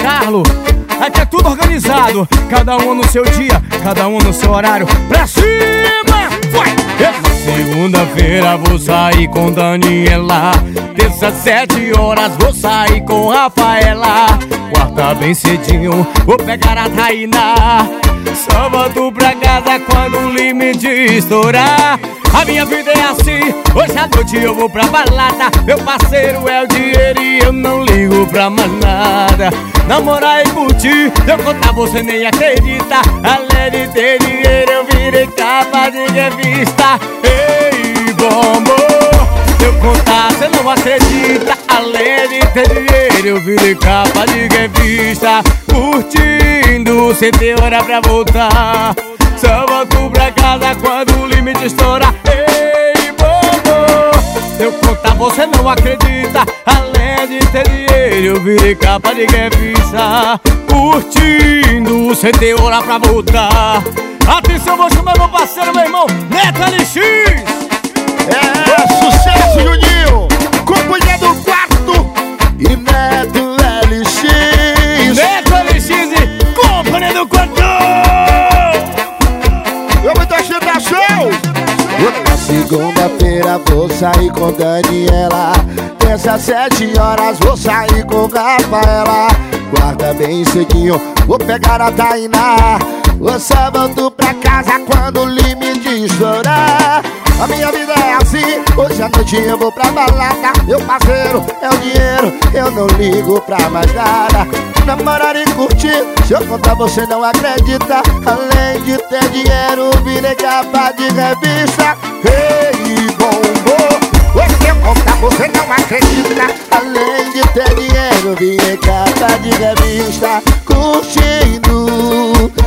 Carlos. Aqui é tudo organizado, cada um no seu dia, cada um no seu horário. Pra cima! Vai! Segunda-feira vou sair com Daniela. Terça, 7 horas, vou sair com Rafaela. Quarta, bem cedinho, vou pegar a Tainá. Sábado pra casa quando o limite estourar. A minha vida é assim, hoje à noite eu vou pra balada. Meu parceiro é o dinheiro e eu não ligo pra mais nada. Namorar e curtir, eu contar você nem acredita. Além de ter dinheiro eu virei capa de revista. Ei, bombo, eu contar você não acredita. Além de ter dinheiro eu virei capa de revista. Curtindo, sem ter hora pra voltar. Só volto pra casa quando o limite estoura. Ei, bobo, eu contar você não acredita. Além de ter dinheiro eu virei capa de revista. Curtindo, sem ter hora pra voltar. Atenção, vou chamar meu parceiro, meu irmão Neto LX. É sucesso, Juninho. Companhia do quarto e Neto LX. Neto LX e companhia do quarto. Na segunda-feira vou sair com Daniela. Terça, 7 horas, vou sair com Rafaela. Quarta, bem cedinho, vou pegar a Tainá. O sábado pra casa quando o limite estourar. A minha vida é assim, hoje à noite eu vou pra balada. Meu parceiro é o dinheiro, eu não ligo pra mais nada. Namorar e curtir, se eu contar você não acredita. Além de ter dinheiro, virei capa de revista. Ei, bombo, se eu contar você não acredita. Além de ter dinheiro, virei capa de revista. Curtindo,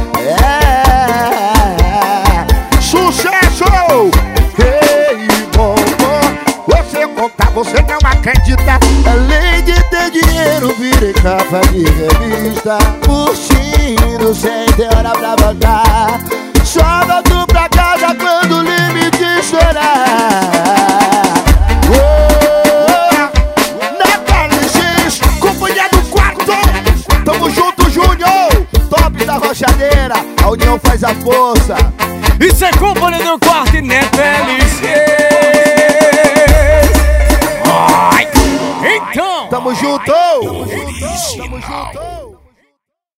sucesso! Ei, bombo, se eu contar você não acredita. Além de ter dinheiro, virei capa de revista. Curtindo, sem ter hora pra voltar. Só volto pra casa quando o limite estourar. Neto LX, companhia do quarto. Tamo junto, Júnior. Top da rochadeira, a união faz a força. Isso é companhia do quarto e Neto LX. Então, tamo junto. Tamo junto.